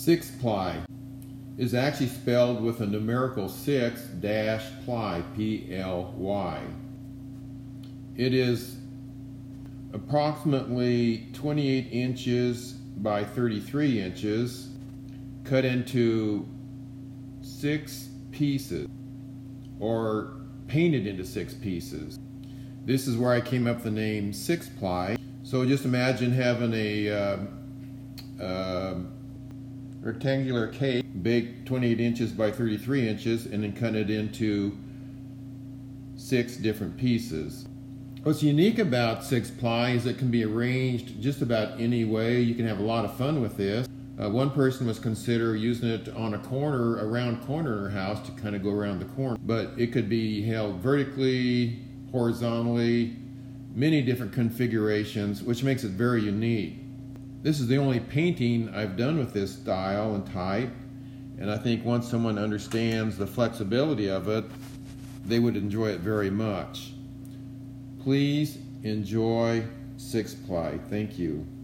Six ply is actually spelled with a numerical 6-ply, P-L-Y. It is approximately 28 inches by 33 inches, cut into 6 pieces, or painted into 6 pieces. This is where I came up with the name 6-ply. So just imagine having a rectangular cake, big 28 inches by 33 inches, and then cut it into 6 different pieces. What's unique about 6-ply is it can be arranged just about any way. You can have a lot of fun with this. One person was consider using it on a corner, a round corner in her house to kind of go around the corner. But it could be held vertically, horizontally, many different configurations, which makes it very unique. This is the only painting I've done with this style and type, and I think once someone understands the flexibility of it, they would enjoy it very much. Please enjoy 6-ply. Thank you.